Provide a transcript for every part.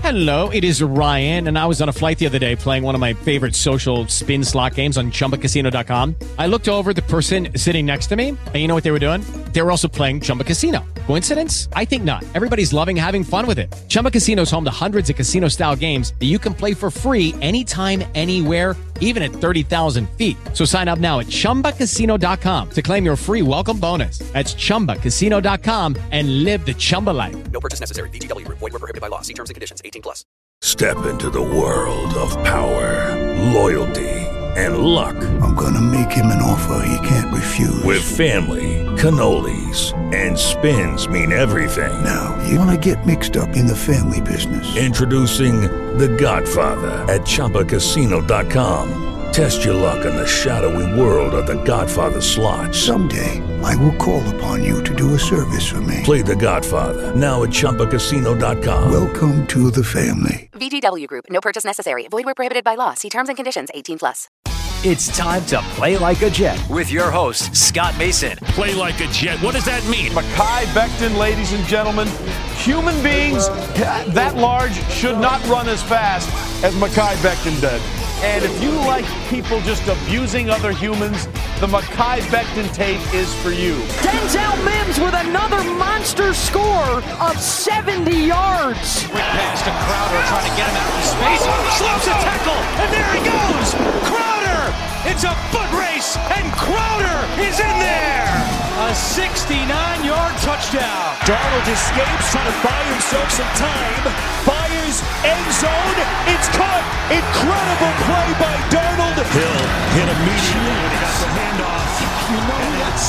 Hello, it is Ryan, and I was on a flight the other day playing one of my favorite social spin slot games on ChumbaCasino.com. I looked over at the person sitting next to me, and you know what they were doing? They were also playing Chumba Casino. Coincidence? I think not. Everybody's loving having fun with it. Chumba Casino is home to hundreds of casino-style games that you can play for free anytime, anywhere, even at 30,000 feet. So sign up now at ChumbaCasino.com to claim your free welcome bonus. That's ChumbaCasino.com and live the Chumba life. No purchase necessary. VGW. Void were prohibited by law. See terms and conditions. 18+. Step into the world of power, loyalty, and luck. I'm gonna make him an offer he can't refuse. With family, cannolis, and spins mean everything. Now, you wanna get mixed up in the family business. Introducing The Godfather at ChumbaCasino.com. Test your luck in the shadowy world of The Godfather slot. Someday, I will call upon you to do a service for me. Play The Godfather now at ChumbaCasino.com. Welcome to the family. VGW Group. No purchase necessary. Void where prohibited by law. See terms and conditions. 18+. It's time to play like a Jet with your host, Scott Mason. Play like a Jet. What does that mean? Mekhi Becton, ladies and gentlemen. Human beings that large should not run as fast as Mekhi Becton did. And if you like people just abusing other humans, the Mekhi Becton tape is for you. Denzel Mims with another monster score of 70 yards. Quick pass to Crowder trying to get him out of space. Slips a tackle, and there he goes. Crowder! It's a foot race, and Crowder is in there. A 69-yard touchdown. Darnold escapes, trying to buy himself some time. Fires, end zone, it's caught. Incredible play by Darnold. Hill hit immediately when he got the handoff. You know that's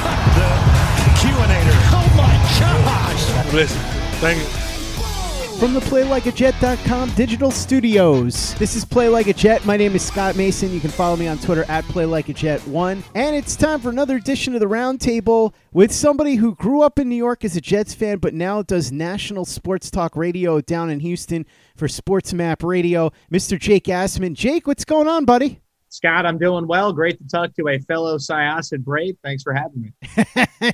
the Q-inator. Oh my gosh. Listen, thank you. From the PlayLikeAJet.com digital studios, this is Play Like a Jet. My name is Scott Mason. You can follow me on Twitter at PlayLikeAJet1. And it's time for another edition of the Roundtable with somebody who grew up in New York as a Jets fan, but now does national sports talk radio down in Houston for Sports Map Radio, Mr. Jake Assman. Jake, what's going on, buddy? Scott, I'm doing well. Great to talk to a fellow Syosset Brave. Thanks for having me.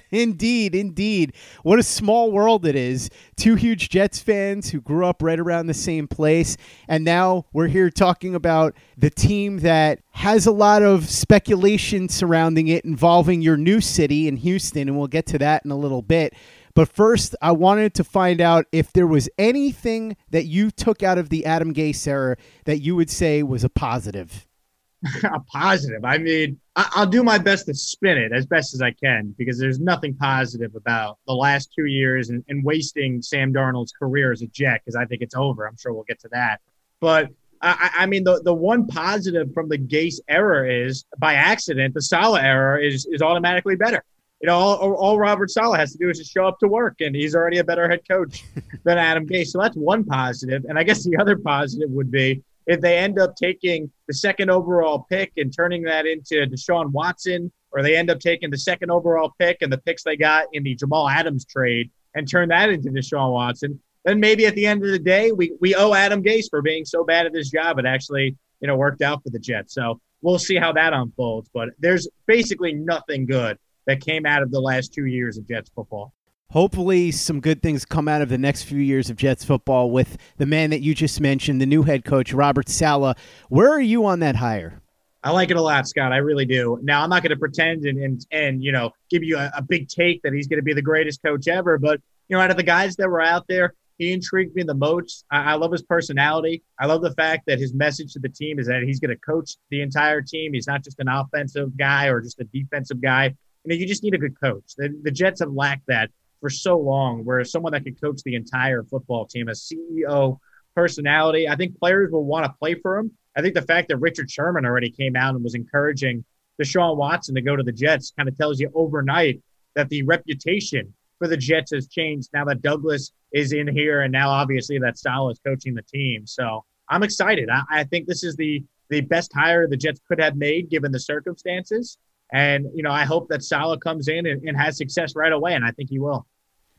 Indeed. What a small world it is. Two huge Jets fans who grew up right around the same place. And now we're here talking about the team that has a lot of speculation surrounding it involving your new city in Houston. And we'll get to that in a little bit. But first, I wanted to find out if there was anything that you took out of the Adam Gase era that you would say was a positive. A positive. I mean, I'll do my best to spin it as best as I can because there's nothing positive about the last 2 years and wasting Sam Darnold's career as a Jet because I think it's over. I'm sure we'll get to that. But, I mean, the one positive from the Gase era is, by accident, the Saleh era is automatically better. You know, all Robert Saleh has to do is just show up to work, and he's already a better head coach than Adam Gase. So that's one positive. And I guess the other positive would be if they end up taking the second overall pick and turning that into Deshaun Watson, or they end up taking the second overall pick and the picks they got in the Jamal Adams trade and turn that into Deshaun Watson, then maybe at the end of the day, we owe Adam Gase for being so bad at his job. It actually, worked out for the Jets. So we'll see how that unfolds. But there's basically nothing good that came out of the last 2 years of Jets football. Hopefully some good things come out of the next few years of Jets football with the man that you just mentioned, the new head coach, Robert Saleh. Where are you on that hire? I like it a lot, Scott. I really do. Now, I'm not going to pretend and give you a big take that he's going to be the greatest coach ever. But, out of the guys that were out there, he intrigued me the most. I love his personality. I love the fact that his message to the team is that he's going to coach the entire team. He's not just an offensive guy or just a defensive guy. You just need a good coach. The Jets have lacked that for so long, where someone that could coach the entire football team, a CEO personality. I think players will want to play for him. I think the fact that Richard Sherman already came out and was encouraging Deshaun Watson to go to the Jets kind of tells you overnight that the reputation for the Jets has changed now that Douglas is in here and now obviously that Saleh is coaching the team. So I'm excited. I think this is the best hire the Jets could have made given the circumstances. And, I hope that Saleh comes in and has success right away, and I think he will.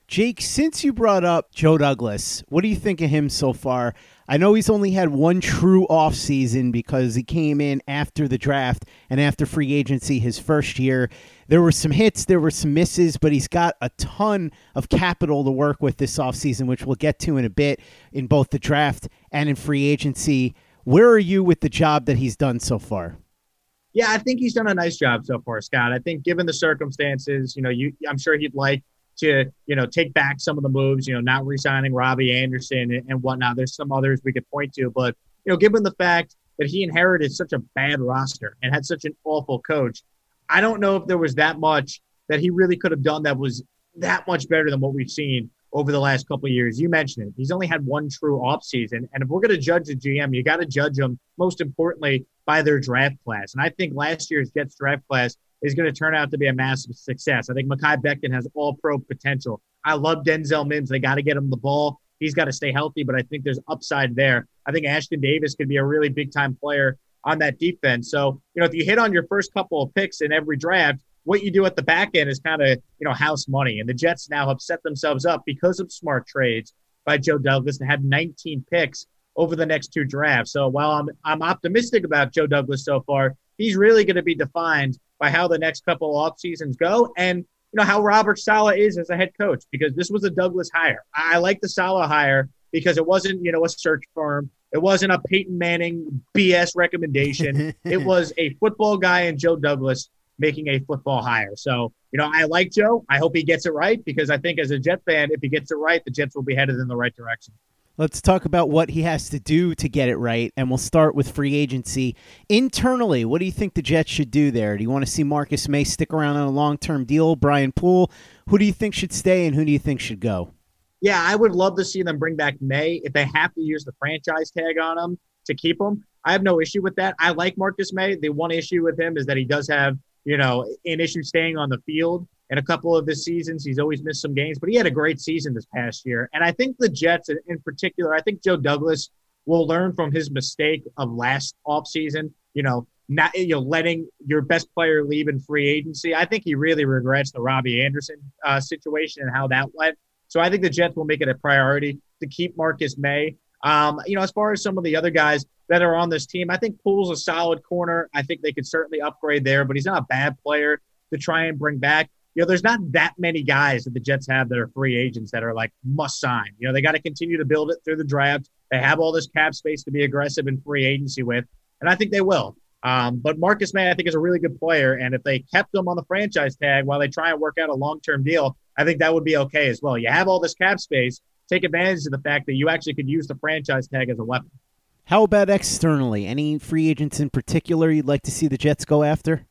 Jake, since you brought up Joe Douglas, what do you think of him so far? I know he's only had one true offseason because he came in after the draft and after free agency his first year. There were some hits, there were some misses, but he's got a ton of capital to work with this offseason, which we'll get to in a bit in both the draft and in free agency. Where are you with the job that he's done so far? Yeah, I think he's done a nice job so far, Scott. I think given the circumstances, I'm sure he'd like to, take back some of the moves, not re-signing Robbie Anderson and whatnot. There's some others we could point to, but, given the fact that he inherited such a bad roster and had such an awful coach, I don't know if there was that much that he really could have done that was that much better than what we've seen over the last couple of years. You mentioned it. He's only had one true offseason. And if we're going to judge the GM, you got to judge them, most importantly, by their draft class. And I think last year's Jets draft class is going to turn out to be a massive success. I think Mekhi Becton has all-pro potential. I love Denzel Mims. They got to get him the ball. He's got to stay healthy, but I think there's upside there. I think Ashton Davis could be a really big-time player on that defense. So, if you hit on your first couple of picks in every draft, what you do at the back end is kind of, house money. And the Jets now have set themselves up because of smart trades by Joe Douglas to have 19 picks over the next two drafts. So while I'm optimistic about Joe Douglas so far, he's really going to be defined by how the next couple off seasons go and, how Robert Saleh is as a head coach, because this was a Douglas hire. I like the Saleh hire because it wasn't, a search firm. It wasn't a Peyton Manning BS recommendation. It was a football guy and Joe Douglas making a football hire. So, I like Joe. I hope he gets it right because I think as a Jet fan, if he gets it right, the Jets will be headed in the right direction. Let's talk about what he has to do to get it right, and we'll start with free agency. Internally, what do you think the Jets should do there? Do you want to see Marcus May stick around on a long-term deal? Brian Poole? Who do you think should stay and who do you think should go? Yeah, I would love to see them bring back May. If they have to use the franchise tag on him to keep him, I have no issue with that. I like Marcus May. The one issue with him is that he does have, an issue staying on the field. In a couple of his seasons, he's always missed some games, but he had a great season this past year. And I think the Jets in particular, I think Joe Douglas will learn from his mistake of last offseason, not letting your best player leave in free agency. I think he really regrets the Robbie Anderson situation and how that went. So I think the Jets will make it a priority to keep Marcus May. As far as some of the other guys that are on this team, I think Poole's a solid corner. I think they could certainly upgrade there, but he's not a bad player to try and bring back. There's not that many guys that the Jets have that are free agents that are like must sign. They got to continue to build it through the draft. They have all this cap space to be aggressive in free agency with, and I think they will. But Marcus May, I think, is a really good player, and if they kept him on the franchise tag while they try and work out a long-term deal, I think that would be okay as well. You have all this cap space. Take advantage of the fact that you actually could use the franchise tag as a weapon. How about externally? Any free agents in particular you'd like to see the Jets go after?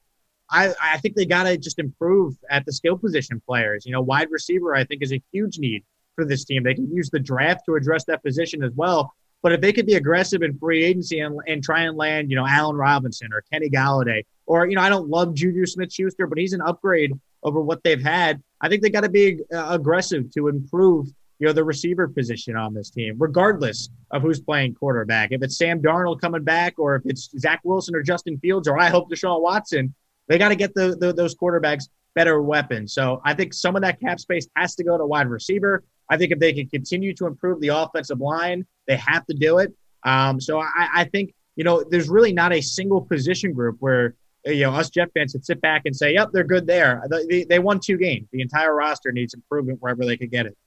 I think they got to just improve at the skill position players. Wide receiver, I think, is a huge need for this team. They can use the draft to address that position as well. But if they could be aggressive in free agency and try and land, Allen Robinson or Kenny Galladay, or, I don't love Juju Smith-Schuster, but he's an upgrade over what they've had. I think they got to be aggressive to improve, the receiver position on this team, regardless of who's playing quarterback. If it's Sam Darnold coming back, or if it's Zach Wilson or Justin Fields, or I hope Deshaun Watson, they got to get those quarterbacks better weapons. So I think some of that cap space has to go to wide receiver. I think if they can continue to improve the offensive line, they have to do it. So I think, there's really not a single position group where, us Jet fans could sit back and say, yep, they're good there. They won 2 games. The entire roster needs improvement wherever they could get it.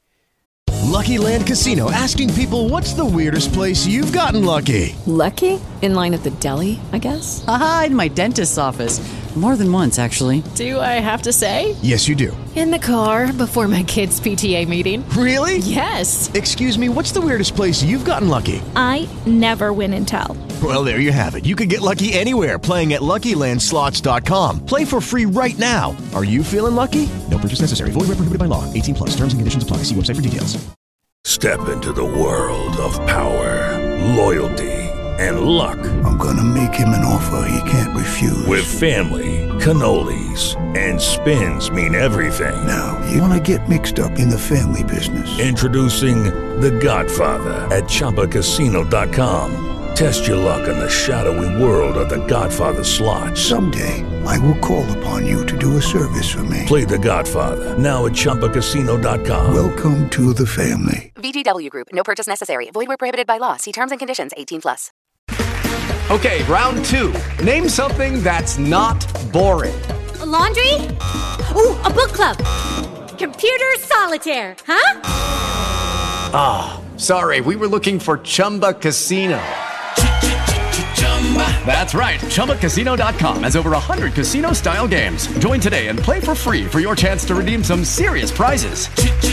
Lucky Land Casino, asking people, what's the weirdest place you've gotten lucky? Lucky? In line at the deli, I guess? Aha, in my dentist's office. More than once, actually. Do I have to say? Yes, you do. In the car before my kids' PTA meeting. Really? Yes. Excuse me, what's the weirdest place you've gotten lucky? I never win and tell. Well, there you have it. You can get lucky anywhere, playing at LuckyLandSlots.com. Play for free right now. Are you feeling lucky? No purchase necessary. Void where prohibited by law. 18+. Terms and conditions apply. See website for details. Step into the world of power, loyalty, and luck. I'm gonna make him an offer he can't refuse. With family, cannolis, and spins mean everything. Now, you wanna get mixed up in the family business. Introducing The Godfather at ChumbaCasino.com. Test your luck in the shadowy world of The Godfather slot. Someday, I will call upon you to do a service for me. Play The Godfather now at ChumbaCasino.com. Welcome to the family. VGW Group. No purchase necessary. Void where prohibited by law. See terms and conditions. 18+. Okay, round two. Name something that's not boring. A laundry? Ooh, a book club. Computer solitaire, huh? Ah, sorry, we were looking for Chumba Casino. That's right, ChumbaCasino.com has over 100 casino-style games. Join today and play for free for your chance to redeem some serious prizes.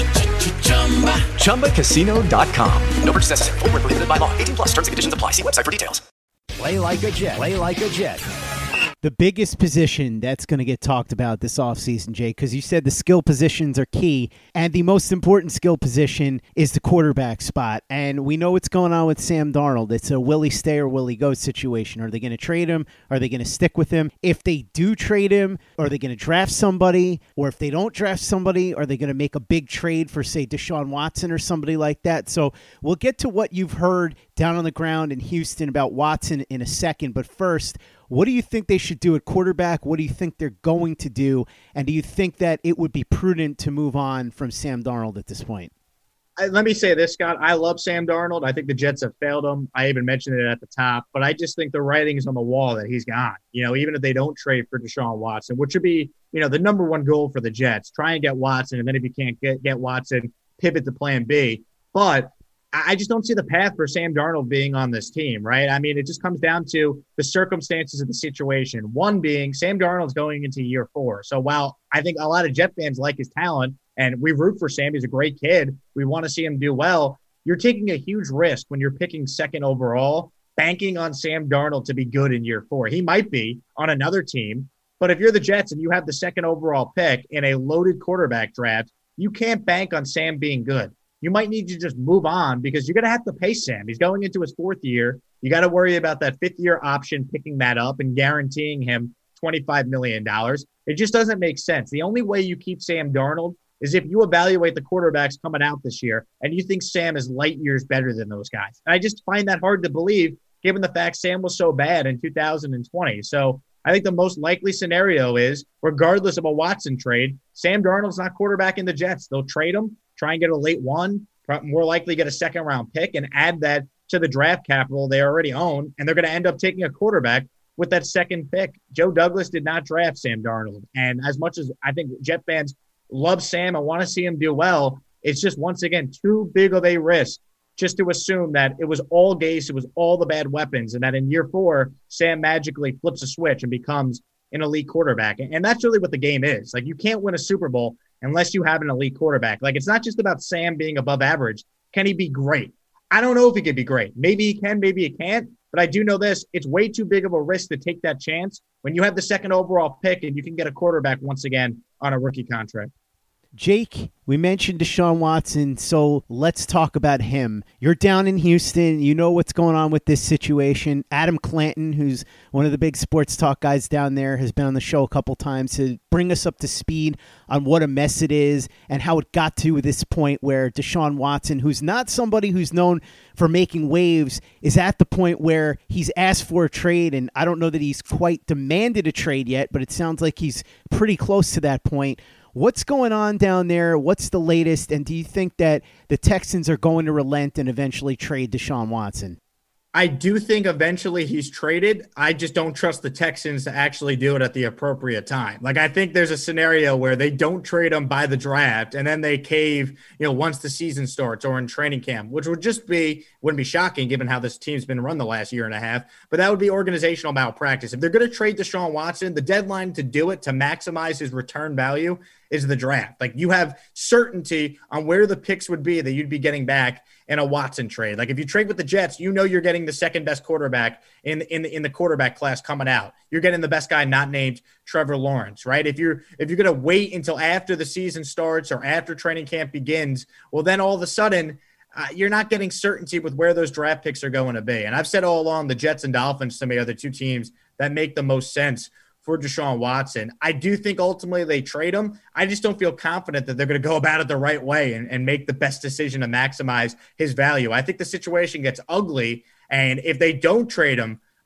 ChumbaCasino.com. No purchase necessary. Void where prohibited by law. 18+. Terms and conditions apply. See website for details. Play like a Jet. Play like a Jet. The biggest position that's going to get talked about this offseason, Jay, because you said the skill positions are key, and the most important skill position is the quarterback spot. And we know what's going on with Sam Darnold. It's a will he stay or will he go situation. Are they going to trade him? Are they going to stick with him? If they do trade him, are they going to draft somebody? Or if they don't draft somebody, are they going to make a big trade for, say, Deshaun Watson or somebody like that? So we'll get to what you've heard down on the ground in Houston about Watson in a second. But first, what do you think they should do at quarterback? What do you think they're going to do? And do you think that it would be prudent to move on from Sam Darnold at this point? Let me say this, Scott. I love Sam Darnold. I think the Jets have failed him. I even mentioned it at the top, but I just think the writing is on the wall that he's gone. Even if they don't trade for Deshaun Watson, which would be, the number one goal for the Jets, try and get Watson. And then if you can't get Watson, pivot to plan B. But I just don't see the path for Sam Darnold being on this team, right? I mean, it just comes down to the circumstances of the situation. One being Sam Darnold's going into year 4. So while I think a lot of Jet fans like his talent and we root for Sam, he's a great kid, we want to see him do well, you're taking a huge risk when you're picking second overall, banking on Sam Darnold to be good in year 4. He might be on another team, but if you're the Jets and you have the second overall pick in a loaded quarterback draft, you can't bank on Sam being good. You might need to just move on because you're going to have to pay Sam. He's going into his 4th year. You got to worry about that 5th-year option, picking that up and guaranteeing him $25 million. It just doesn't make sense. The only way you keep Sam Darnold is if you evaluate the quarterbacks coming out this year and you think Sam is light years better than those guys. And I just find that hard to believe given the fact Sam was so bad in 2020. So I think the most likely scenario is, regardless of a Watson trade, Sam Darnold's not quarterback in the Jets. They'll trade him, try and get a late one, more likely get a second-round pick and add that to the draft capital they already own, and they're going to end up taking a quarterback with that second pick. Joe Douglas did not draft Sam Darnold, and as much as I think Jet fans love Sam and want to see him do well, it's just, once again, too big of a risk just to assume that it was all Gase, it was all the bad weapons, and that in year 4, Sam magically flips a switch and becomes an elite quarterback. And that's really what the game is. Like, you can't win a Super Bowl unless you have an elite quarterback. Like, it's not just about Sam being above average. Can he be great? I don't know if he could be great. Maybe he can, maybe he can't. But I do know this. It's way too big of a risk to take that chance when you have the second overall pick and you can get a quarterback once again on a rookie contract. Jake, we mentioned Deshaun Watson, so let's talk about him. You're down in Houston. You know what's going on with this situation. Adam Clanton, who's one of the big sports talk guys down there, has been on the show a couple times to bring us up to speed on what a mess it is and how it got to this point where Deshaun Watson, who's not somebody who's known for making waves, is at the point where he's asked for a trade, and I don't know that he's quite demanded a trade yet, but it sounds like he's pretty close to that point. What's going on down there? What's the latest? And do you think that the Texans are going to relent and eventually trade Deshaun Watson? I do think eventually he's traded. I just don't trust the Texans to actually do it at the appropriate time. Like, I think there's a scenario where they don't trade him by the draft and then they cave, once the season starts or in training camp, which would just wouldn't be shocking given how this team's been run the last year and a half, but that would be organizational malpractice. If they're going to trade Deshaun Watson, the deadline to do it, to maximize his return value, is the draft. Like, you have certainty on where the picks would be that you'd be getting back in a Watson trade. Like, if you trade with the Jets, you're getting the second best quarterback in the quarterback class coming out. You're getting the best guy not named Trevor Lawrence, right? If you're going to wait until after the season starts or after training camp begins, well, then all of a sudden you're not getting certainty with where those draft picks are going to be. And I've said all along, the Jets and Dolphins to me are the two teams that make the most sense for Deshaun Watson. I do think ultimately they trade him. I just don't feel confident that they're going to go about it the right way and make the best decision to maximize his value. I think the situation gets ugly, and if they don't trade him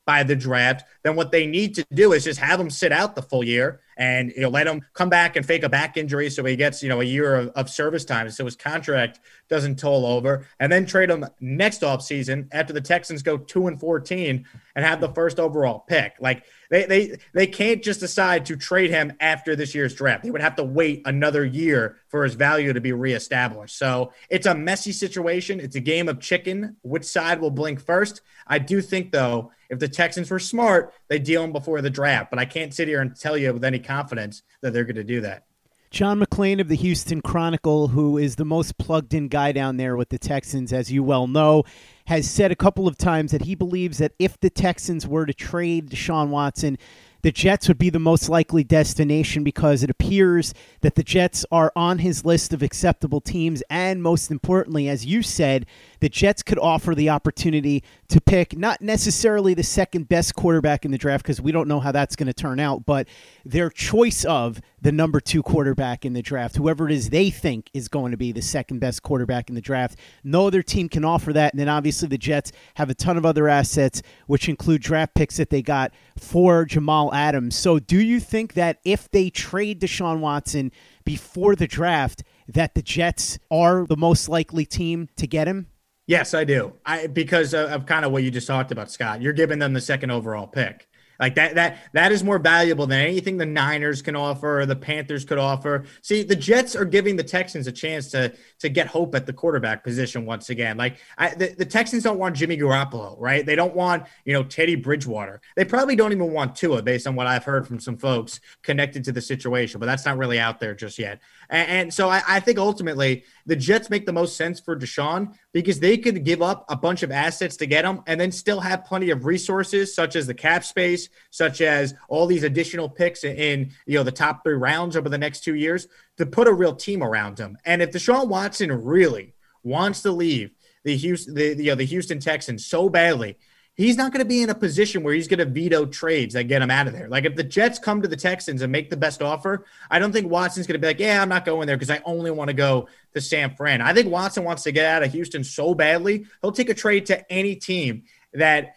by the draft, then what they need to do is just have him sit out the full year and let him come back and fake a back injury so he gets a year of service time so his contract doesn't toll over, and then trade him next offseason after the Texans go 2-14 and have the first overall pick. Like they can't just decide to trade him after this year's draft. They would have to wait another year for his value to be reestablished. So it's a messy situation. It's a game of chicken. Which side will blink first? I do think, though, if the Texans were smart, they deal him before the draft. But I can't sit here and tell you with any confidence that they're going to do that. John McClain of the Houston Chronicle, who is the most plugged-in guy down there with the Texans, as you well know, has said a couple of times that he believes that if the Texans were to trade Deshaun Watson, the Jets would be the most likely destination because it appears that the Jets are on his list of acceptable teams. And most importantly, as you said, the Jets could offer the opportunity to pick not necessarily the second best quarterback in the draft because we don't know how that's going to turn out, but their choice of the number 2 quarterback in the draft, whoever it is they think is going to be the second best quarterback in the draft. No other team can offer that. And then obviously the Jets have a ton of other assets, which include draft picks that they got for Jamal Adams. So do you think that if they trade Deshaun Watson before the draft, that the Jets are the most likely team to get him? Yes, I do. Because of kind of what you just talked about, Scott. You're giving them the second overall pick. Like that is more valuable than anything the Niners can offer or the Panthers could offer. See, the Jets are giving the Texans a chance to get hope at the quarterback position once again. Like the Texans don't want Jimmy Garoppolo, right? They don't want, Teddy Bridgewater. They probably don't even want Tua based on what I've heard from some folks connected to the situation, but that's not really out there just yet. And so I think ultimately the Jets make the most sense for Deshaun because they could give up a bunch of assets to get him and then still have plenty of resources such as the cap space, such as all these additional picks in the top 3 rounds over the next 2 years to put a real team around him. And if Deshaun Watson really wants to leave the Houston Texans so badly, he's not going to be in a position where he's going to veto trades that get him out of there. Like if the Jets come to the Texans and make the best offer, I don't think Watson's going to be like, yeah, I'm not going there because I only want to go to San Fran. I think Watson wants to get out of Houston so badly, he'll take a trade to any team that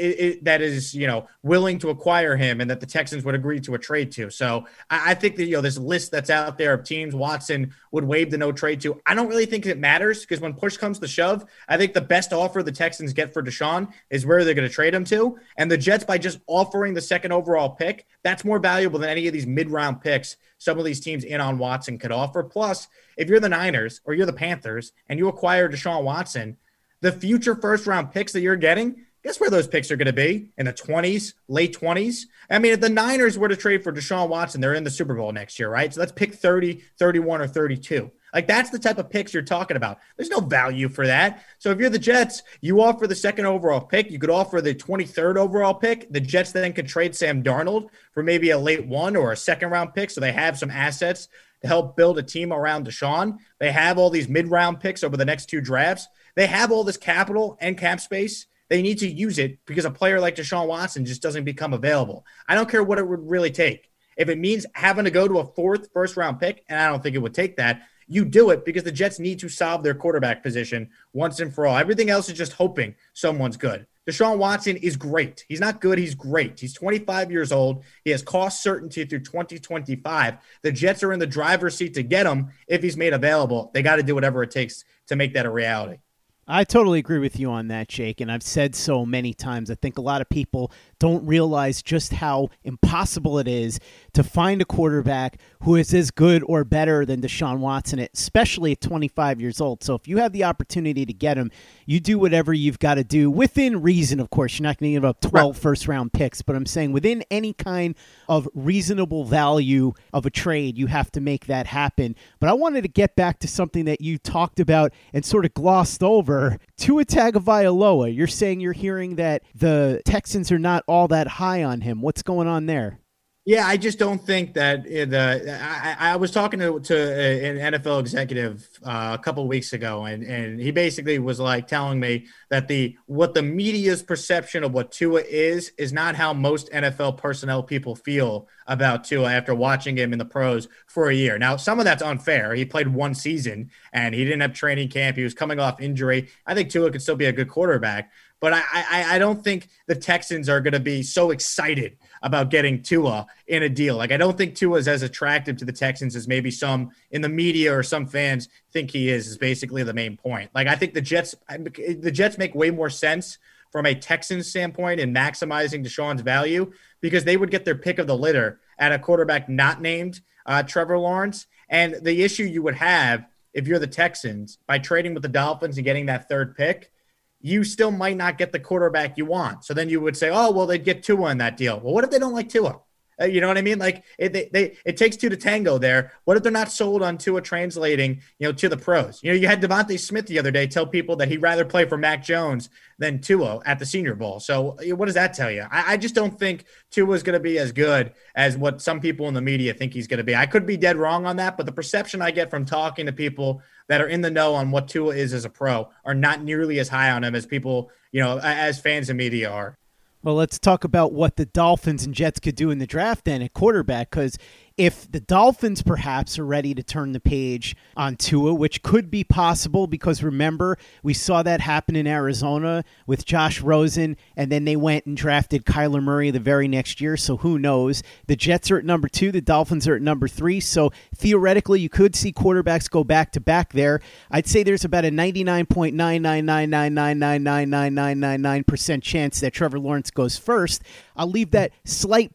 is willing to acquire him and that the Texans would agree to a trade to. So I think that this list that's out there of teams Watson would waive the no trade to, I don't really think it matters because when push comes to shove, I think the best offer the Texans get for Deshaun is where they're going to trade him to. And the Jets, by just offering the second overall pick, that's more valuable than any of these mid-round picks some of these teams in on Watson could offer. Plus, if you're the Niners or you're the Panthers and you acquire Deshaun Watson, the future first-round picks that you're getting, guess where those picks are going to be? In the 20s, late 20s? I mean, if the Niners were to trade for Deshaun Watson, they're in the Super Bowl next year, right? So let's pick 30, 31, or 32. Like, that's the type of picks you're talking about. There's no value for that. So if you're the Jets, you offer the second overall pick. You could offer the 23rd overall pick. The Jets then could trade Sam Darnold for maybe a late 1 or a second-round pick so they have some assets to help build a team around Deshaun. They have all these mid-round picks over the next 2 drafts. They have all this capital and cap space. They need to use it because a player like Deshaun Watson just doesn't become available. I don't care what it would really take. If it means having to go to a 4th first-round pick, and I don't think it would take that, you do it because the Jets need to solve their quarterback position once and for all. Everything else is just hoping someone's good. Deshaun Watson is great. He's not good. He's great. He's 25 years old. He has cost certainty through 2025. The Jets are in the driver's seat to get him if he's made available. They got to do whatever it takes to make that a reality. I totally agree with you on that, Jake, and I've said so many times. I think a lot of people don't realize just how impossible it is to find a quarterback who is as good or better than Deshaun Watson, especially at 25 years old. So if you have the opportunity to get him, you do whatever you've got to do within reason, of course. You're not going to give up 12 first-round picks, but I'm saying within any kind of reasonable value of a trade, you have to make that happen. But I wanted to get back to something that you talked about and sort of glossed over. Tua Tagovailoa, you're saying you're hearing that the Texans are not all that high on him. What's going on there? Yeah, I just don't think that I was talking to an NFL executive a couple of weeks ago, and he basically was like telling me that what the media's perception of what Tua is not how most NFL personnel people feel about Tua after watching him in the pros for a year. Now, some of that's unfair. He played 1 season, and he didn't have training camp. He was coming off injury. I think Tua could still be a good quarterback. But I don't think the Texans are going to be so excited about getting Tua in a deal. Like, I don't think Tua is as attractive to the Texans as maybe some in the media or some fans think he is basically the main point. Like, I think the Jets make way more sense from a Texans standpoint in maximizing Deshaun's value, because they would get their pick of the litter at a quarterback not named Trevor Lawrence. And the issue you would have if you're the Texans by trading with the Dolphins and getting that third pick, you still might not get the quarterback you want. So then you would say, oh, well, they'd get Tua in that deal. Well, what if they don't like Tua? You know what I mean? Like, it takes two to tango there. What if they're not sold on Tua translating, to the pros? You had Devontae Smith the other day tell people that he'd rather play for Mac Jones than Tua at the Senior Bowl. So what does that tell you? I just don't think Tua is going to be as good as what some people in the media think he's going to be. I could be dead wrong on that, but the perception I get from talking to people that are in the know on what Tua is as a pro are not nearly as high on him as people, as fans and media are. Well, let's talk about what the Dolphins and Jets could do in the draft then at quarterback, because if the Dolphins perhaps are ready to turn the page on Tua, which could be possible because remember, we saw that happen in Arizona with Josh Rosen, and then they went and drafted Kyler Murray the very next year, so who knows? The Jets are at number 2, the Dolphins are at number 3, so theoretically you could see quarterbacks go back-to-back there. I'd say there's about a 99.999999999% chance that Trevor Lawrence goes first. I'll leave that slight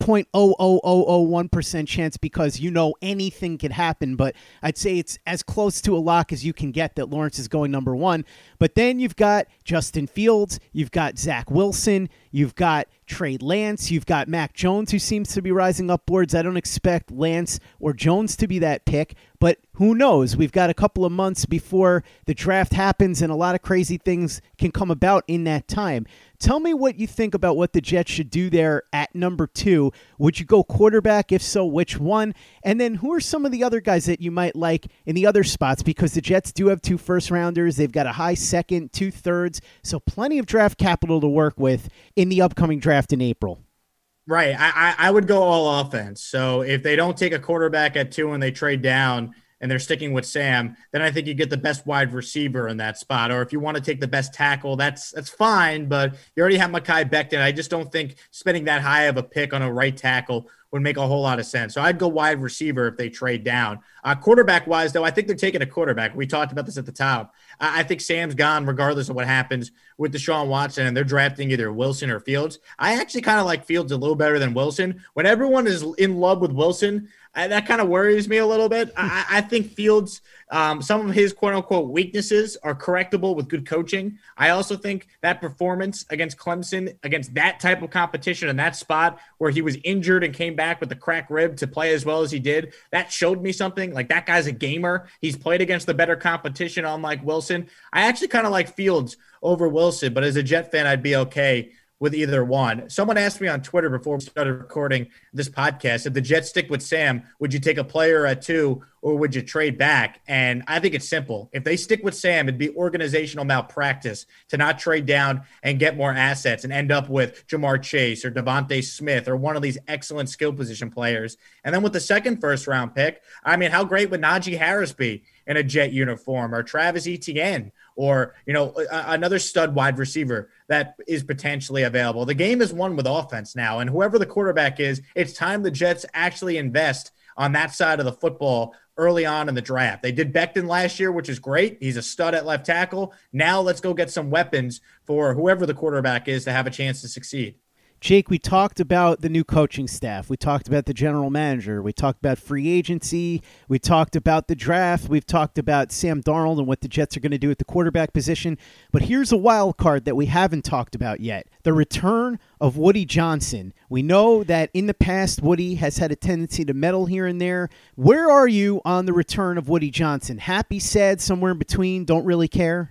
0.00001% chance because anything could happen, but I'd say it's as close to a lock as you can get that Lawrence is going number 1. But then you've got Justin Fields, you've got Zach Wilson, you've got Trey Lance, you've got Mac Jones, who seems to be rising up boards. I don't expect Lance or Jones to be that pick, but who knows? We've got a couple of months before the draft happens, and a lot of crazy things can come about in that time. Tell me what you think about what the Jets should do there at number 2. Would you go quarterback? If so, which one? And then who are some of the other guys that you might like in the other spots? Because the Jets do have 2 first-rounders. They've got a high second, 2 thirds, so plenty of draft capital to work with in the upcoming draft in April. Right. I would go all offense. So if they don't take a quarterback at 2 and they trade down and they're sticking with Sam, then I think you get the best wide receiver in that spot. Or if you want to take the best tackle, that's fine, but you already have Mekhi Becton. I just don't think spending that high of a pick on a right tackle would make a whole lot of sense. So I'd go wide receiver if they trade down. Quarterback-wise, though, I think they're taking a quarterback. We talked about this at the top. I think Sam's gone regardless of what happens with Deshaun Watson, and they're drafting either Wilson or Fields. I actually kind of like Fields a little better than Wilson. When everyone is in love with Wilson, that kind of worries me a little bit. I think Fields, some of his quote-unquote weaknesses are correctable with good coaching. I also think that performance against Clemson, against that type of competition in that spot where he was injured and came back with a cracked rib to play as well as he did, that showed me something. Like, that guy's a gamer. He's played against the better competition, unlike Wilson. I actually kind of like Fields over Wilson, but as a Jet fan, I'd be okay with either one. Someone asked me on Twitter before we started recording this podcast, if the Jets stick with Sam, would you take a player at 2 or would you trade back? And I think it's simple. If they stick with Sam, it'd be organizational malpractice to not trade down and get more assets and end up with Jamar Chase or Devontae Smith or one of these excellent skill position players. And then with the second first-round pick, I mean, how great would Najee Harris be in a Jet uniform, or Travis Etienne, or, another stud wide receiver that is potentially available? The game is won with offense now, and whoever the quarterback is, it's time the Jets actually invest on that side of the football early on in the draft. They did Becton last year, which is great. He's a stud at left tackle. Now let's go get some weapons for whoever the quarterback is to have a chance to succeed. Jake, we talked about the new coaching staff. We talked about the general manager. We talked about free agency. We talked about the draft. We've talked about Sam Darnold and what the Jets are going to do at the quarterback position. But here's a wild card that we haven't talked about yet. The return of Woody Johnson. We know that in the past, Woody has had a tendency to meddle here and there. Where are you on the return of Woody Johnson? Happy, sad, somewhere in between, don't really care?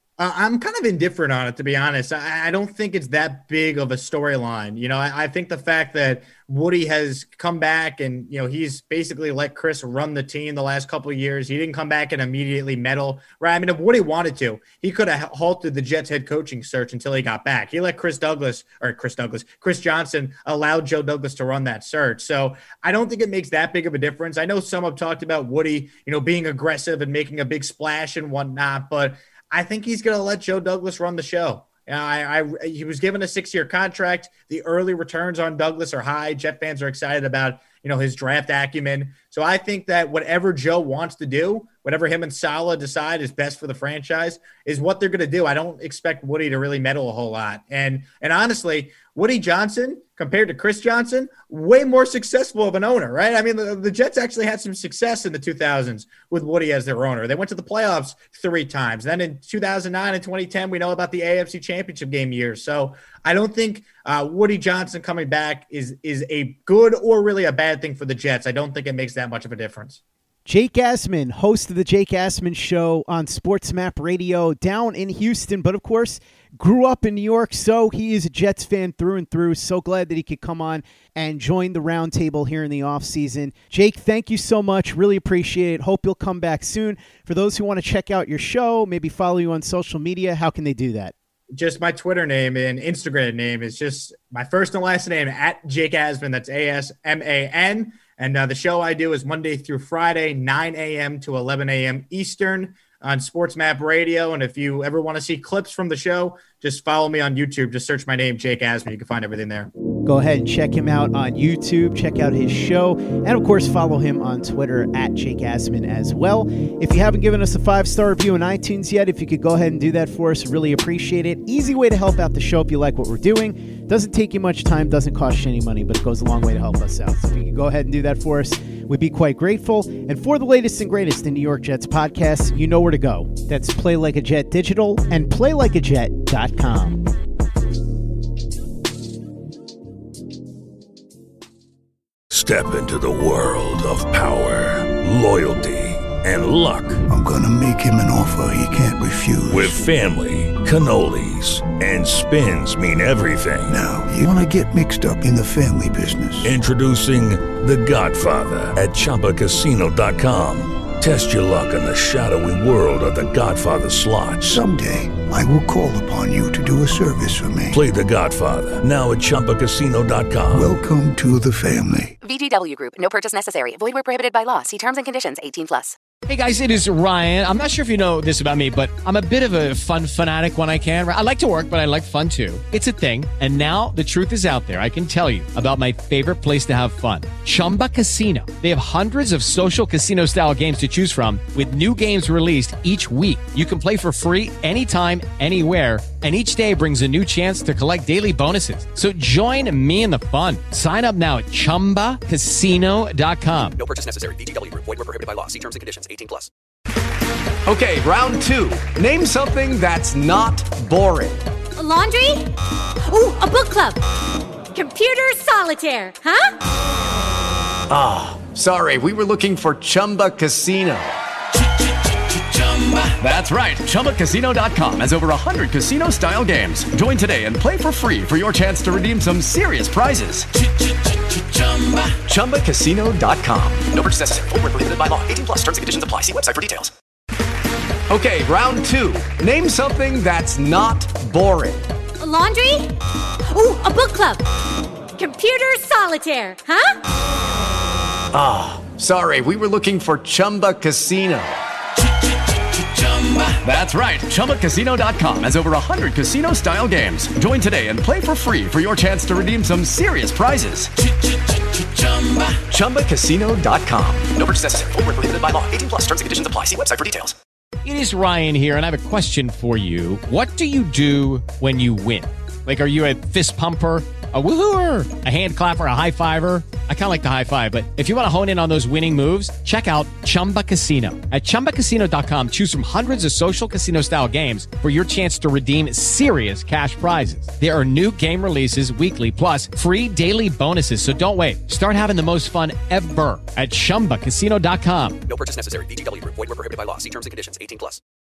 I'm kind of indifferent on it, to be honest. I don't think it's that big of a storyline. I think the fact that Woody has come back and, he's basically let Chris run the team the last couple of years. He didn't come back and immediately meddle, right? I mean, if Woody wanted to, he could have halted the Jets head coaching search until he got back. He let Chris Johnson allowed Joe Douglas to run that search. So I don't think it makes that big of a difference. I know some have talked about Woody, being aggressive and making a big splash and whatnot, but I think he's going to let Joe Douglas run the show. He was given a 6-year contract. The early returns on Douglas are high. Jet fans are excited about, his draft acumen. So I think that whatever Joe wants to do, whatever him and Saleh decide is best for the franchise, is what they're going to do. I don't expect Woody to really meddle a whole lot. And honestly, Woody Johnson, compared to Chris Johnson, way more successful of an owner, right? I mean, the Jets actually had some success in the 2000s with Woody as their owner. They went to the playoffs 3 times. Then in 2009 and 2010, we know about the AFC Championship game years. So I don't think Woody Johnson coming back is a good or really a bad thing for the Jets. I don't think it makes that much of a difference. Jake Asman, host of the Jake Asman Show on SportsMap Radio down in Houston, but of course grew up in New York, so he is a Jets fan through and through. So glad that he could come on and join the roundtable here in the offseason. Jake, thank you so much. Really appreciate it. Hope you'll come back soon. For those who want to check out your show, maybe follow you on social media, how can they do that? Just my Twitter name and Instagram name is just my first and last name at Jake Asman. That's ASMAN. And the show I do is Monday through Friday, 9 a.m. to 11 a.m. Eastern on SportsMap Radio. And if you ever want to see clips from the show, just follow me on YouTube. Just search my name, Jake Asman. You can find everything there. Go ahead and check him out on YouTube. Check out his show. And, of course, follow him on Twitter at Jake Asman as well. If you haven't given us a 5-star review on iTunes yet, if you could go ahead and do that for us, really appreciate it. Easy way to help out the show if you like what we're doing. Doesn't take you much time, doesn't cost you any money, but it goes a long way to help us out. So if you could go ahead and do that for us, we'd be quite grateful. And for the latest and greatest in New York Jets podcasts, you know where to go. That's Play Like a Jet Digital and PlayLikeAJet.com. Step into the world of power, loyalty, and luck. I'm gonna make him an offer he can't refuse. With family, cannolis, and spins mean everything. Now, you wanna get mixed up in the family business. Introducing The Godfather at ChumbaCasino.com. Test your luck in the shadowy world of The Godfather slot. Someday, I will call upon you to do a service for me. Play The Godfather now at ChumbaCasino.com. Welcome to the family. VGW Group. No purchase necessary. Void where prohibited by law. See terms and conditions. 18+. Hey guys, it is Ryan. I'm not sure if you know this about me, but I'm a bit of a fun fanatic when I can. I like to work, but I like fun too. It's a thing. And now the truth is out there. I can tell you about my favorite place to have fun. Chumba Casino. They have hundreds of social casino style games to choose from with new games released each week. You can play for free anytime, anywhere. And each day brings a new chance to collect daily bonuses. So join me in the fun. Sign up now at ChumbaCasino.com. No purchase necessary. VGW Group. Void where prohibited by law. See terms and conditions. 18+. Okay, round 2. Name something that's not boring. A laundry? Ooh, a book club. Computer solitaire, huh? Ah, sorry. We were looking for Chumba Casino. That's right. ChumbaCasino.com has over 100 casino-style games. Join today and play for free for your chance to redeem some serious prizes. ChumbaCasino.com. No purchase necessary. Void where prohibited by law. 18+. Terms and conditions apply. See website for details. Okay, round 2. Name something that's not boring. A laundry? Ooh, a book club. Computer solitaire, huh? Ah, sorry. We were looking for Chumba Casino. That's right. ChumbaCasino.com has over 100 casino-style games. Join today and play for free for your chance to redeem some serious prizes. ChumbaCasino.com. No purchase necessary. Void where prohibited by law. 18+. Terms and conditions apply. See website for details. It is Ryan here, and I have a question for you. What do you do when you win? Like, are you a fist pumper, a woohooer, a hand clapper, a high fiver? I kind of like the high five, but if you want to hone in on those winning moves, check out Chumba Casino. At ChumbaCasino.com, choose from hundreds of social casino style games for your chance to redeem serious cash prizes. There are new game releases weekly, plus free daily bonuses. So don't wait. Start having the most fun ever at ChumbaCasino.com. No purchase necessary. VGW Group. Void where prohibited by law. See terms and conditions. 18+.